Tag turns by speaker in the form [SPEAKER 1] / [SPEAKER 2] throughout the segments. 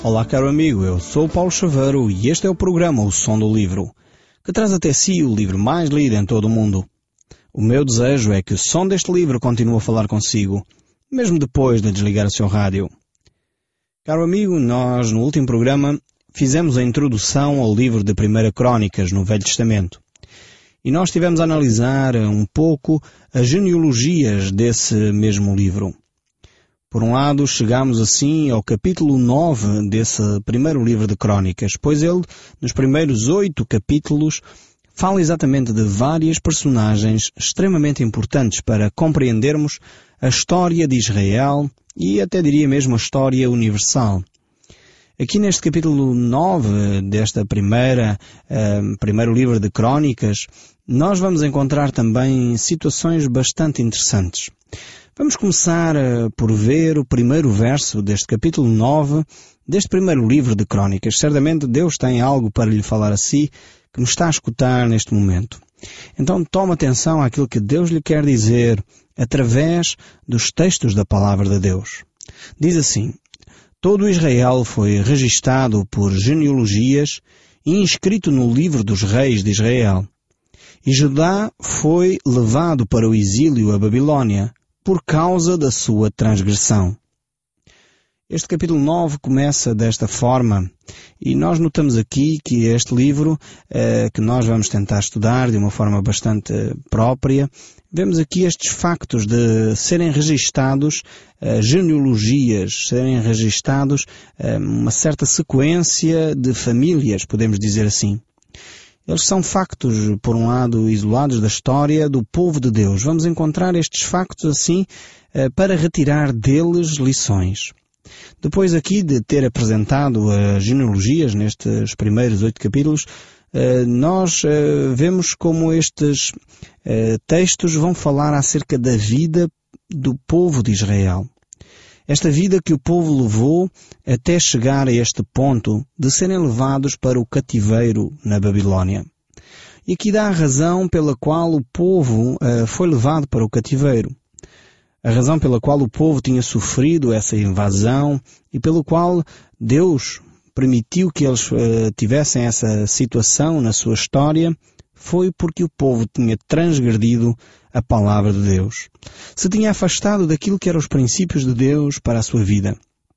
[SPEAKER 1] Olá, caro amigo, eu sou o Paulo Chaveiro e este é o programa O Som do Livro, que traz até si o livro mais lido em todo o mundo. O meu desejo é que o som deste livro continue a falar consigo, mesmo depois de desligar o seu rádio. Caro amigo, nós no último programa fizemos a introdução ao livro de 1 Crônicas no Velho Testamento. E nós estivemos a analisar um pouco as genealogias desse mesmo livro. Por um lado, chegamos assim ao capítulo 9 desse primeiro livro de Crônicas, pois ele, nos primeiros 8 capítulos, fala exatamente de várias personagens extremamente importantes para compreendermos a história de Israel e até diria mesmo a história universal. Aqui neste capítulo 9 desta primeiro livro de Crônicas, nós vamos encontrar também situações bastante interessantes. Vamos começar por ver o primeiro verso deste capítulo 9 deste primeiro livro de Crônicas. Certamente Deus tem algo para lhe falar a si que me está a escutar neste momento. Então tome atenção àquilo que Deus lhe quer dizer através dos textos da Palavra de Deus. Diz assim: todo Israel foi registado por genealogias e inscrito no livro dos reis de Israel. E Judá foi levado para o exílio a Babilônia por causa da sua transgressão. Este capítulo 9 começa desta forma e nós notamos aqui que este livro, que nós vamos tentar estudar de uma forma bastante própria, vemos aqui estes factos de serem registados genealogias, serem registados uma certa sequência de famílias, podemos dizer assim. Eles são factos, por um lado, isolados da história do povo de Deus. Vamos encontrar estes factos assim para retirar deles lições. Depois aqui de ter apresentado as genealogias nestes primeiros 8 capítulos, nós vemos como estes textos vão falar acerca da vida do povo de Israel. Esta vida que o povo levou até chegar a este ponto de serem levados para o cativeiro na Babilônia. E aqui dá a razão pela qual o povo foi levado para o cativeiro. A razão pela qual o povo tinha sofrido essa invasão e pelo qual Deus permitiu que eles tivessem essa situação na sua história foi porque o povo tinha transgredido a palavra de Deus. Se tinha afastado daquilo que eram os princípios de Deus para a sua vida.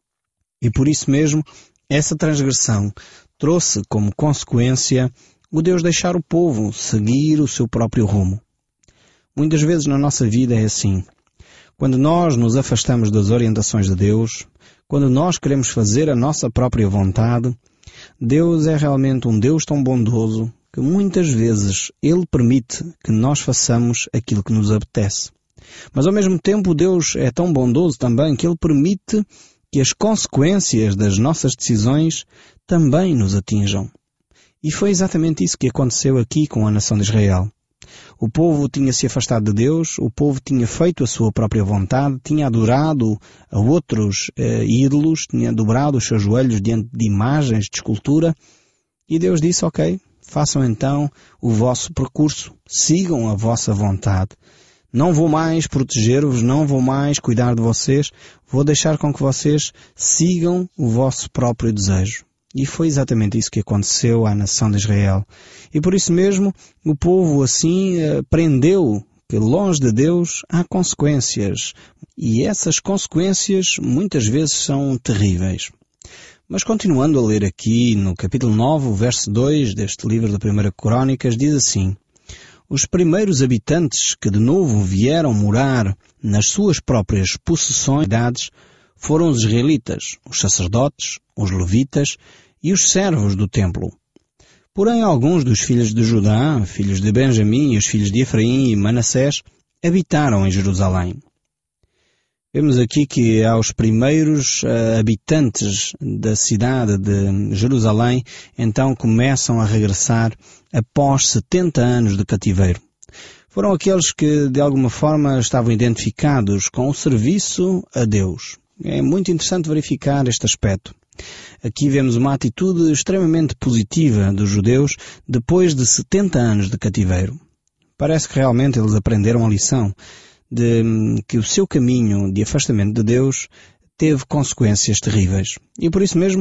[SPEAKER 1] E por isso mesmo, essa transgressão trouxe como consequência o Deus deixar o povo seguir o seu próprio rumo. Muitas vezes na nossa vida é assim. Quando nós nos afastamos das orientações de Deus, quando nós queremos fazer a nossa própria vontade, Deus é realmente um Deus tão bondoso que muitas vezes Ele permite que nós façamos aquilo que nos apetece. Mas ao mesmo tempo Deus é tão bondoso também que Ele permite que as consequências das nossas decisões também nos atinjam. E foi exatamente isso que aconteceu aqui com a nação de Israel. O povo tinha se afastado de Deus, o povo tinha feito a sua própria vontade, tinha adorado a outros ídolos, tinha dobrado os seus joelhos diante de imagens de escultura, e Deus disse, ok, façam então o vosso percurso, sigam a vossa vontade. Não vou mais proteger-vos, não vou mais cuidar de vocês, vou deixar com que vocês sigam o vosso próprio desejo. E foi exatamente isso que aconteceu à nação de Israel. E por isso mesmo, o povo assim aprendeu que longe de Deus há consequências. E essas consequências muitas vezes são terríveis. Mas continuando a ler aqui no capítulo 9, o verso 2 deste livro da 1 Crônicas, diz assim: os primeiros habitantes que de novo vieram morar nas suas próprias possessões foram os israelitas, os sacerdotes, os levitas e os servos do templo. Porém, alguns dos filhos de Judá, filhos de Benjamim e os filhos de Efraim e Manassés habitaram em Jerusalém. Vemos aqui que aos primeiros habitantes da cidade de Jerusalém, então começam a regressar após 70 anos de cativeiro. Foram aqueles que de alguma forma estavam identificados com o serviço a Deus. É muito interessante verificar este aspecto. Aqui vemos uma atitude extremamente positiva dos judeus depois de 70 anos de cativeiro. Parece que realmente eles aprenderam a lição de que o seu caminho de afastamento de Deus teve consequências terríveis. E por isso mesmo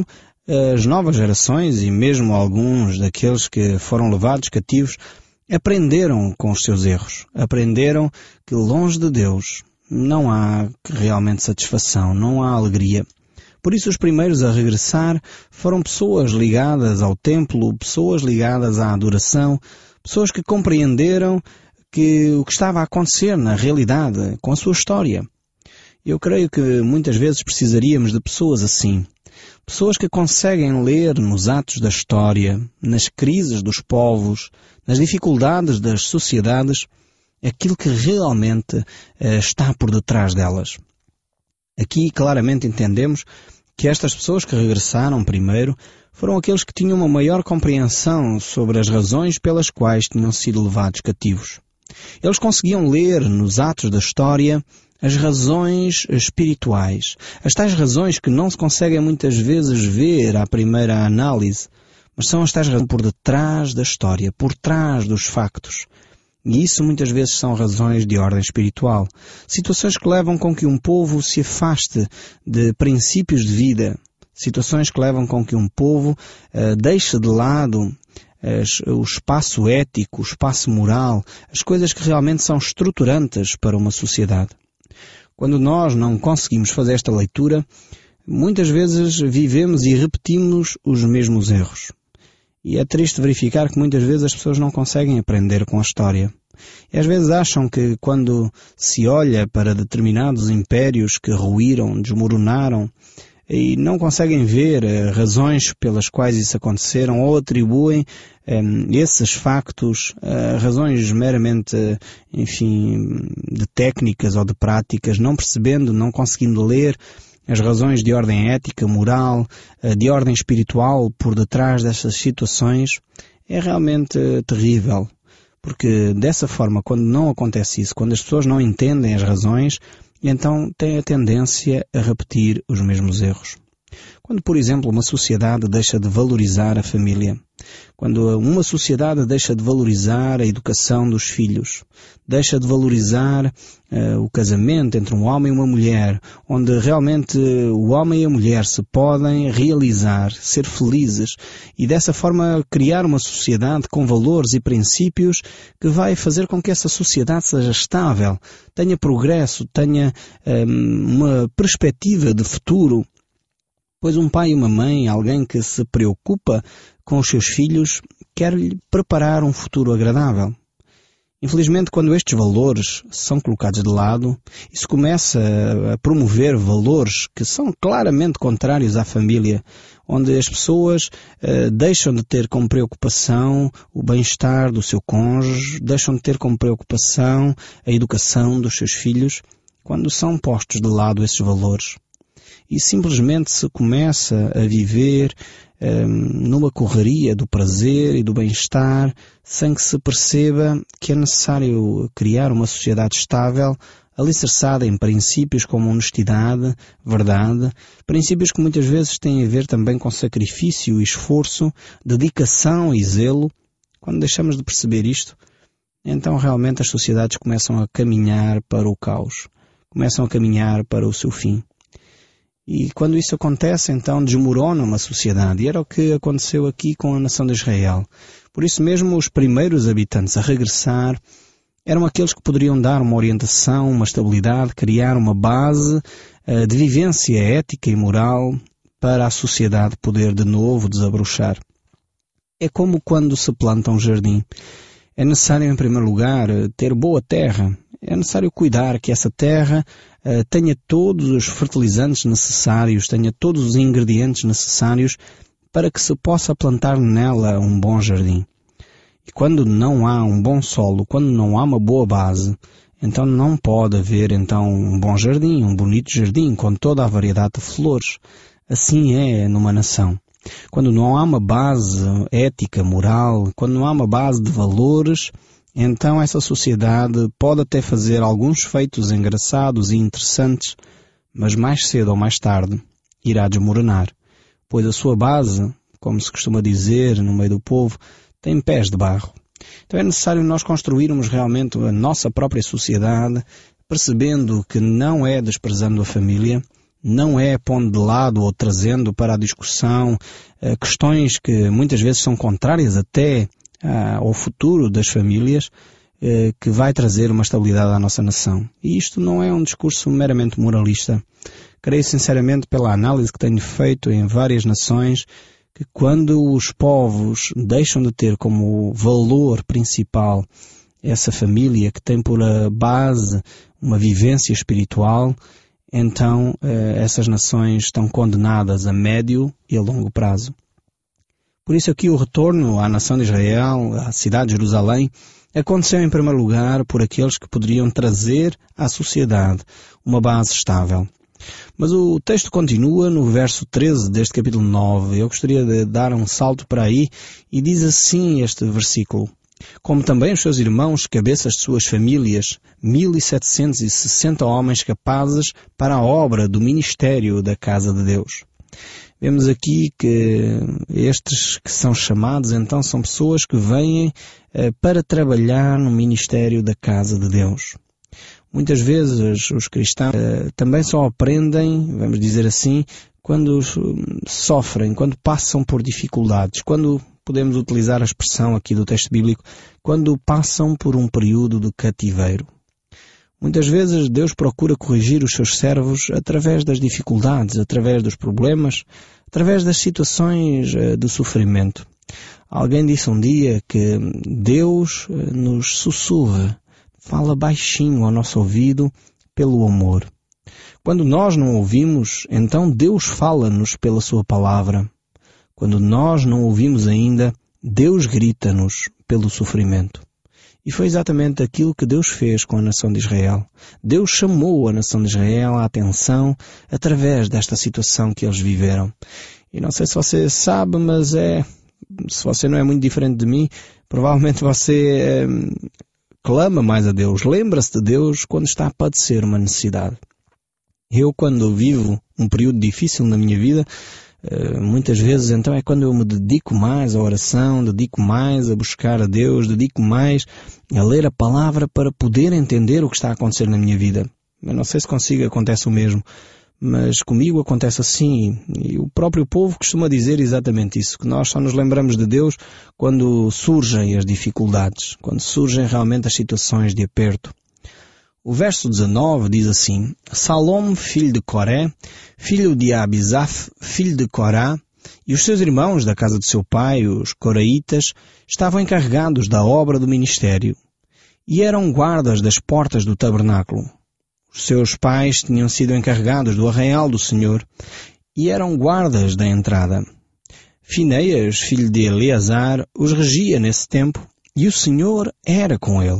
[SPEAKER 1] as novas gerações e mesmo alguns daqueles que foram levados cativos aprenderam com os seus erros. Aprenderam que longe de Deus não há realmente satisfação, não há alegria. Por isso os primeiros a regressar foram pessoas ligadas ao templo, pessoas ligadas à adoração, pessoas que compreenderam que o que estava a acontecer na realidade, com a sua história. Eu creio que muitas vezes precisaríamos de pessoas assim. Pessoas que conseguem ler nos atos da história, nas crises dos povos, nas dificuldades das sociedades, aquilo que realmente está por detrás delas. Aqui claramente entendemos que estas pessoas que regressaram primeiro foram aqueles que tinham uma maior compreensão sobre as razões pelas quais tinham sido levados cativos. Eles conseguiam ler nos atos da história as razões espirituais, as tais razões que não se conseguem muitas vezes ver à primeira análise, mas são as tais razões por detrás da história, por trás dos factos. E isso muitas vezes são razões de ordem espiritual. Situações que levam com que um povo se afaste de princípios de vida. Situações que levam com que um povo deixe de lado o espaço ético, o espaço moral, as coisas que realmente são estruturantes para uma sociedade. Quando nós não conseguimos fazer esta leitura, muitas vezes vivemos e repetimos os mesmos erros. E é triste verificar que muitas vezes as pessoas não conseguem aprender com a história. E às vezes acham que quando se olha para determinados impérios que ruíram, desmoronaram, e não conseguem ver razões pelas quais isso aconteceram ou atribuem esses factos a razões meramente, de técnicas ou de práticas, não percebendo, não conseguindo ler as razões de ordem ética, moral, de ordem espiritual por detrás destas situações, é realmente terrível. Porque dessa forma, quando não acontece isso, quando as pessoas não entendem as razões, então têm a tendência a repetir os mesmos erros. Quando, por exemplo, uma sociedade deixa de valorizar a família, quando uma sociedade deixa de valorizar a educação dos filhos, deixa de valorizar o casamento entre um homem e uma mulher, onde realmente o homem e a mulher se podem realizar, ser felizes e dessa forma criar uma sociedade com valores e princípios que vai fazer com que essa sociedade seja estável, tenha progresso, tenha uma perspectiva de futuro. Pois um pai e uma mãe, alguém que se preocupa com os seus filhos, quer-lhe preparar um futuro agradável. Infelizmente, quando estes valores são colocados de lado e se começa a promover valores que são claramente contrários à família, onde as pessoas deixam de ter como preocupação o bem-estar do seu cônjuge, deixam de ter como preocupação a educação dos seus filhos, quando são postos de lado esses valores, e simplesmente se começa a viver numa correria do prazer e do bem-estar, sem que se perceba que é necessário criar uma sociedade estável, alicerçada em princípios como honestidade, verdade, princípios que muitas vezes têm a ver também com sacrifício e esforço, dedicação e zelo. Quando deixamos de perceber isto, então realmente as sociedades começam a caminhar para o caos, começam a caminhar para o seu fim. E quando isso acontece, então desmorona uma sociedade. E era o que aconteceu aqui com a nação de Israel. Por isso mesmo, os primeiros habitantes a regressar eram aqueles que poderiam dar uma orientação, uma estabilidade, criar uma base de vivência ética e moral para a sociedade poder de novo desabrochar. É como quando se planta um jardim. É necessário, em primeiro lugar, ter boa terra. É necessário cuidar que essa terra tenha todos os fertilizantes necessários, tenha todos os ingredientes necessários para que se possa plantar nela um bom jardim. E quando não há um bom solo, quando não há uma boa base, então não pode haver então um bom jardim, um bonito jardim com toda a variedade de flores. Assim é numa nação. Quando não há uma base ética, moral, quando não há uma base de valores, então essa sociedade pode até fazer alguns feitos engraçados e interessantes, mas mais cedo ou mais tarde irá desmoronar, pois a sua base, como se costuma dizer no meio do povo, tem pés de barro. Então é necessário nós construirmos realmente a nossa própria sociedade, percebendo que não é desprezando a família, não é pondo de lado ou trazendo para a discussão questões que muitas vezes são contrárias até ao futuro das famílias, que vai trazer uma estabilidade à nossa nação. E isto não é um discurso meramente moralista. Creio sinceramente, pela análise que tenho feito em várias nações, que quando os povos deixam de ter como valor principal essa família que tem por base uma vivência espiritual, então essas nações estão condenadas a médio e a longo prazo. Por isso aqui o retorno à nação de Israel, à cidade de Jerusalém, aconteceu em primeiro lugar por aqueles que poderiam trazer à sociedade uma base estável. Mas o texto continua no verso 13 deste capítulo 9. Eu gostaria de dar um salto para aí e diz assim este versículo: como também os seus irmãos, cabeças de suas famílias, 1760 homens capazes para a obra do ministério da casa de Deus. Vemos aqui que estes que são chamados, então, são pessoas que vêm para trabalhar no ministério da casa de Deus. Muitas vezes os cristãos também só aprendem, vamos dizer assim, quando sofrem, quando passam por dificuldades, quando podemos utilizar a expressão aqui do texto bíblico, quando passam por um período de cativeiro. Muitas vezes Deus procura corrigir os seus servos através das dificuldades, através dos problemas, através das situações de sofrimento. Alguém disse um dia que Deus nos sussurra, fala baixinho ao nosso ouvido pelo amor. Quando nós não ouvimos, então Deus fala-nos pela sua palavra. Quando nós não ouvimos ainda, Deus grita-nos pelo sofrimento. E foi exatamente aquilo que Deus fez com a nação de Israel. Deus chamou a nação de Israel à atenção através desta situação que eles viveram. E não sei se você sabe, mas se você não é muito diferente de mim, provavelmente você clama mais a Deus, lembra-se de Deus quando está a padecer uma necessidade. Eu, quando vivo um período difícil na minha vida, muitas vezes então é quando eu me dedico mais à oração, dedico mais a buscar a Deus, dedico mais a ler a palavra para poder entender o que está a acontecer na minha vida. Eu não sei se consigo, acontece o mesmo, mas comigo acontece assim, e o próprio povo costuma dizer exatamente isso, que nós só nos lembramos de Deus quando surgem as dificuldades, quando surgem realmente as situações de aperto. O verso 19 diz assim: Salom, filho de Coré, filho de Abizaf, filho de Corá, e os seus irmãos da casa de seu pai, os coraitas, estavam encarregados da obra do ministério, e eram guardas das portas do tabernáculo. Os seus pais tinham sido encarregados do arraial do Senhor, e eram guardas da entrada. Fineias, filho de Eleazar, os regia nesse tempo, e o Senhor era com ele.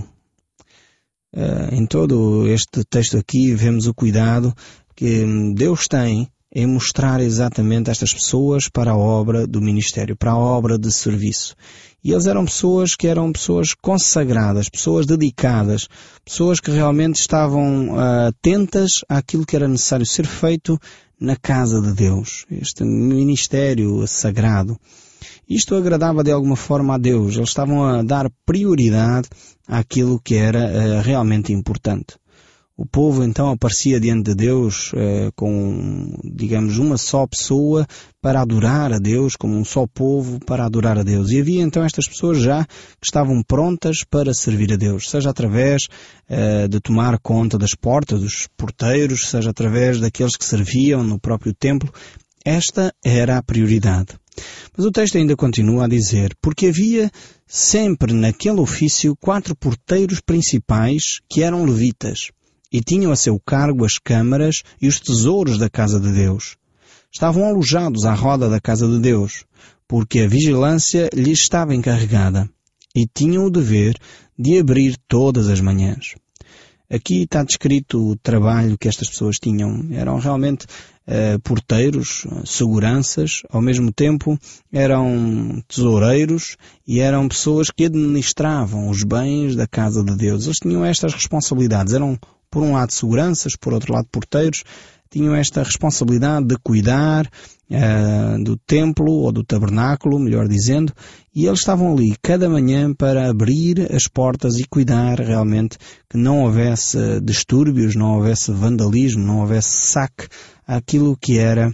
[SPEAKER 1] Em todo este texto aqui vemos o cuidado que Deus tem em mostrar exatamente estas pessoas para a obra do ministério, para a obra de serviço. E eles eram pessoas que eram pessoas consagradas, pessoas dedicadas, pessoas que realmente estavam atentas àquilo que era necessário ser feito na casa de Deus, este ministério sagrado. Isto agradava de alguma forma a Deus. Eles estavam a dar prioridade àquilo que era realmente importante. O povo então aparecia diante de Deus com, digamos, uma só pessoa para adorar a Deus, como um só povo para adorar a Deus. E havia então estas pessoas já que estavam prontas para servir a Deus, seja através de tomar conta das portas, dos porteiros, seja através daqueles que serviam no próprio templo. Esta era a prioridade. Mas o texto ainda continua a dizer: porque havia sempre naquele ofício 4 porteiros principais que eram levitas, e tinham a seu cargo as câmaras e os tesouros da casa de Deus. Estavam alojados à roda da casa de Deus, porque a vigilância lhes estava encarregada, e tinham o dever de abrir todas as manhãs. Aqui está descrito o trabalho que estas pessoas tinham. Eram realmente porteiros, seguranças, ao mesmo tempo eram tesoureiros e eram pessoas que administravam os bens da casa de Deus. Eles tinham estas responsabilidades. Eram, por um lado, seguranças, por outro lado, porteiros. tinham esta responsabilidade de cuidar do templo ou do tabernáculo, melhor dizendo, e eles estavam ali cada manhã para abrir as portas e cuidar realmente que não houvesse distúrbios, não houvesse vandalismo, não houvesse saque àquilo que era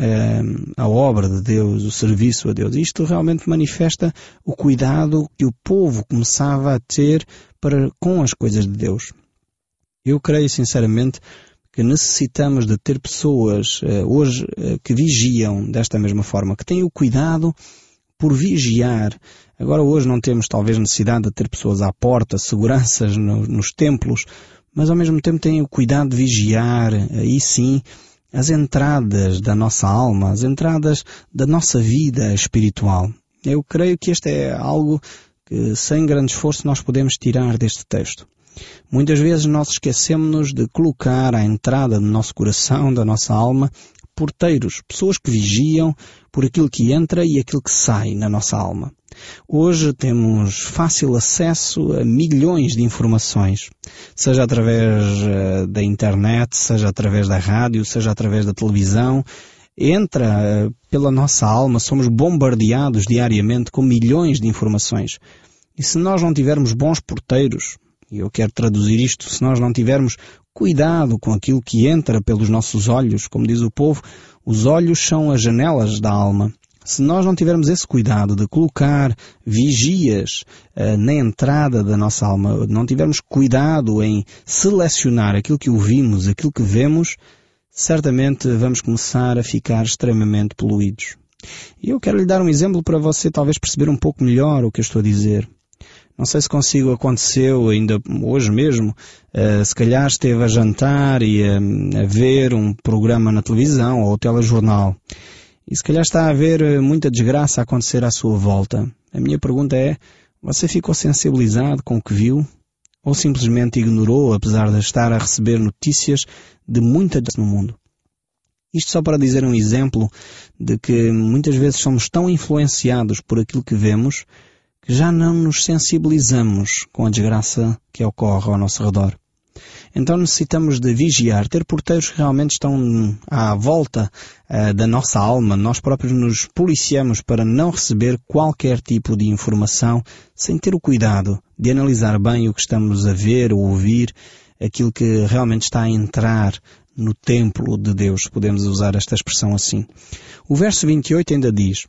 [SPEAKER 1] a obra de Deus, o serviço a Deus. Isto realmente manifesta o cuidado que o povo começava a ter com as coisas de Deus. Eu creio sinceramente que necessitamos de ter pessoas hoje que vigiam desta mesma forma, que têm o cuidado por vigiar. Agora hoje não temos talvez necessidade de ter pessoas à porta, seguranças nos templos, mas ao mesmo tempo têm o cuidado de vigiar, aí sim, as entradas da nossa alma, as entradas da nossa vida espiritual. Eu creio que este é algo que sem grande esforço nós podemos tirar deste texto. Muitas vezes nós esquecemos-nos de colocar à entrada do nosso coração, da nossa alma, porteiros, pessoas que vigiam por aquilo que entra e aquilo que sai na nossa alma. Hoje temos fácil acesso a milhões de informações, seja através da internet, seja através da rádio, seja através da televisão. Entra pela nossa alma, somos bombardeados diariamente com milhões de informações. E se nós não tivermos bons porteiros, e eu quero traduzir isto, se nós não tivermos cuidado com aquilo que entra pelos nossos olhos, como diz o povo, os olhos são as janelas da alma. Se nós não tivermos esse cuidado de colocar vigias na entrada da nossa alma, não tivermos cuidado em selecionar aquilo que ouvimos, aquilo que vemos, certamente vamos começar a ficar extremamente poluídos. E eu quero lhe dar um exemplo para você talvez perceber um pouco melhor o que eu estou a dizer. Não sei se consigo, aconteceu ainda hoje mesmo, se calhar esteve a jantar e a ver um programa na televisão ou telejornal. E se calhar está a ver muita desgraça acontecer à sua volta. A minha pergunta é, você ficou sensibilizado com o que viu? Ou simplesmente ignorou, apesar de estar a receber notícias de muita desgraça no mundo? Isto só para dizer um exemplo de que muitas vezes somos tão influenciados por aquilo que vemos que já não nos sensibilizamos com a desgraça que ocorre ao nosso redor. Então necessitamos de vigiar, ter porteiros que realmente estão à volta da nossa alma. Nós próprios nos policiamos para não receber qualquer tipo de informação sem ter o cuidado de analisar bem o que estamos a ver ou ouvir, aquilo que realmente está a entrar no templo de Deus. Podemos usar esta expressão assim. O verso 28 ainda diz: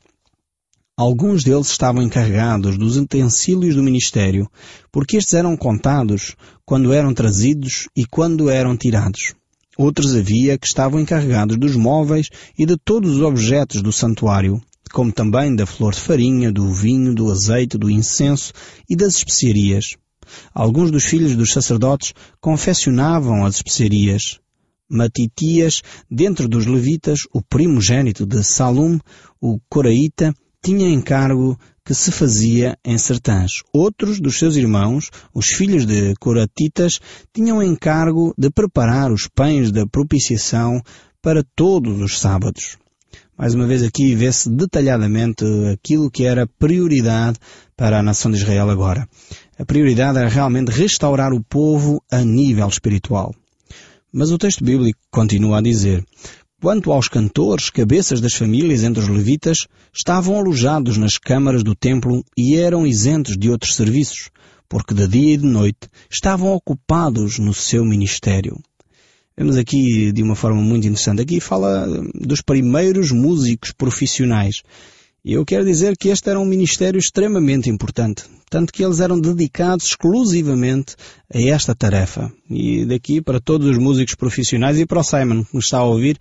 [SPEAKER 1] alguns deles estavam encarregados dos utensílios do ministério, porque estes eram contados quando eram trazidos e quando eram tirados. Outros havia que estavam encarregados dos móveis e de todos os objetos do santuário, como também da flor de farinha, do vinho, do azeite, do incenso e das especiarias. Alguns dos filhos dos sacerdotes confeccionavam as especiarias. Matitias, dentro dos levitas, o primogênito de Salum, o coraíta, tinha encargo que se fazia em sertãs. Outros dos seus irmãos, os filhos de coratitas, tinham encargo de preparar os pães da propiciação para todos os sábados. Mais uma vez aqui vê-se detalhadamente aquilo que era prioridade para a nação de Israel agora. A prioridade era realmente restaurar o povo a nível espiritual. Mas o texto bíblico continua a dizer: quanto aos cantores, cabeças das famílias entre os levitas, estavam alojados nas câmaras do templo e eram isentos de outros serviços, porque de dia e de noite estavam ocupados no seu ministério. Vemos aqui de uma forma muito interessante. Aqui fala dos primeiros músicos profissionais. E eu quero dizer que este era um ministério extremamente importante, tanto que eles eram dedicados exclusivamente a esta tarefa. E daqui para todos os músicos profissionais e para o Simon, que nos está a ouvir,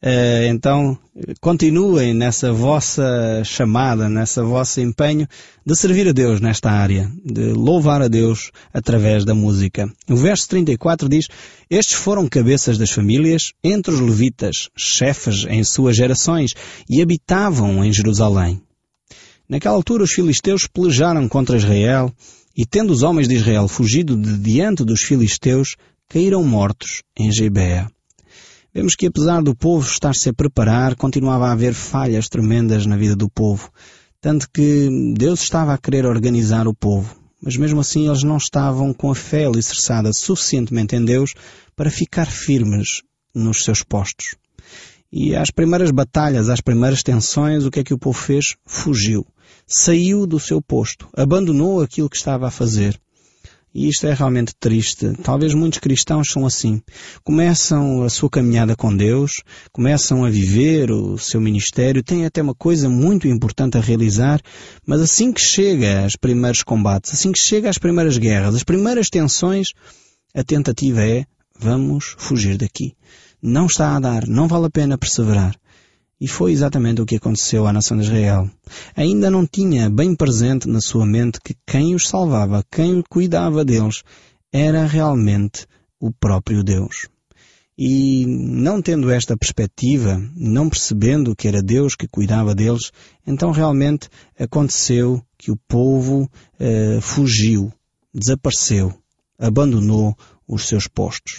[SPEAKER 1] então continuem nessa vossa chamada, nessa vosso empenho de servir a Deus nesta área, de louvar a Deus através da música. O verso 34 diz: estes foram cabeças das famílias entre os levitas, chefes em suas gerações, e habitavam em Jerusalém. Naquela altura os filisteus pelejaram contra Israel, e tendo os homens de Israel fugido de diante dos filisteus, caíram mortos em Gibeá. Vemos que apesar do povo estar-se a preparar, continuava a haver falhas tremendas na vida do povo. Tanto que Deus estava a querer organizar o povo, mas mesmo assim eles não estavam com a fé alicerçada suficientemente em Deus para ficar firmes nos seus postos. E às primeiras batalhas, às primeiras tensões, o que é que o povo fez? Fugiu. Saiu do seu posto. Abandonou aquilo que estava a fazer. E isto é realmente triste. Talvez muitos cristãos são assim. Começam a sua caminhada com Deus, começam a viver o seu ministério, têm até uma coisa muito importante a realizar, mas assim que chega aos primeiros combates, assim que chega às primeiras guerras, as primeiras tensões, a tentativa é: vamos fugir daqui. Não está a dar, não vale a pena perseverar. E foi exatamente o que aconteceu à nação de Israel. Ainda não tinha bem presente na sua mente que quem os salvava, quem cuidava deles, era realmente o próprio Deus. E não tendo esta perspectiva, não percebendo que era Deus que cuidava deles, então realmente aconteceu que o povo fugiu, desapareceu, abandonou os seus postos.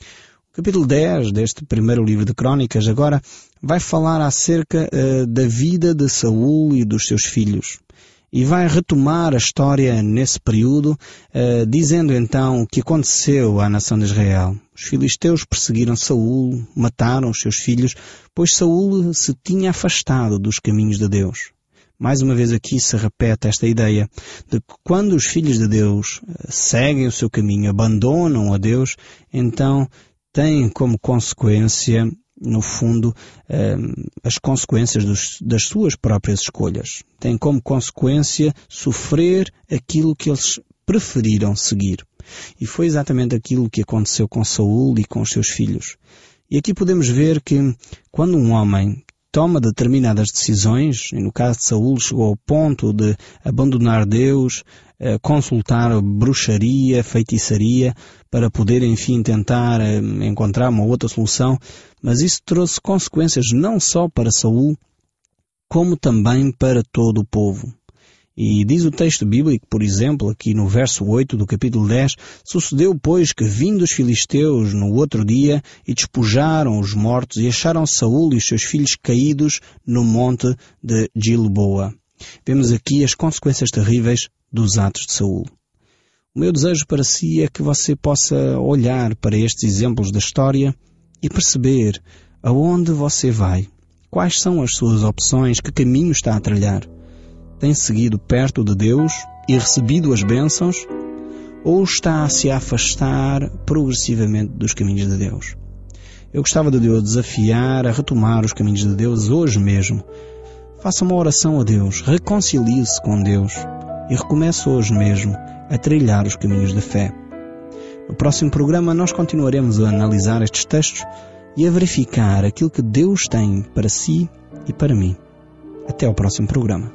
[SPEAKER 1] O capítulo 10 deste primeiro livro de Crônicas agora vai falar acerca da vida de Saul e dos seus filhos. E vai retomar a história nesse período, dizendo então o que aconteceu à nação de Israel. Os filisteus perseguiram Saul, mataram os seus filhos, pois Saul se tinha afastado dos caminhos de Deus. Mais uma vez aqui se repete esta ideia de que quando os filhos de Deus seguem o seu caminho, abandonam a Deus, então tem como consequência, no fundo, as consequências das suas próprias escolhas. Tem como consequência sofrer aquilo que eles preferiram seguir. E foi exatamente aquilo que aconteceu com Saul e com os seus filhos. E aqui podemos ver que quando um homem toma determinadas decisões, e no caso de Saul chegou ao ponto de abandonar Deus, consultar bruxaria, feitiçaria, para poder enfim tentar encontrar uma outra solução, mas isso trouxe consequências não só para Saul, como também para todo o povo. E diz o texto bíblico, por exemplo, aqui no verso 8 do capítulo 10, sucedeu, pois, que vindo os filisteus no outro dia e despojaram os mortos e acharam Saul e os seus filhos caídos no monte de Gilboa. Vemos aqui as consequências terríveis dos atos de Saul. O meu desejo para si é que você possa olhar para estes exemplos da história e perceber aonde você vai, quais são as suas opções, que caminho está a trilhar. Tem seguido perto de Deus e recebido as bênçãos, ou está a se afastar progressivamente dos caminhos de Deus? Eu gostava de Deus desafiar a retomar os caminhos de Deus hoje mesmo. Faça uma oração a Deus, reconcilie-se com Deus e recomece hoje mesmo a trilhar os caminhos da fé. No próximo programa nós continuaremos a analisar estes textos e a verificar aquilo que Deus tem para si e para mim. Até ao próximo programa.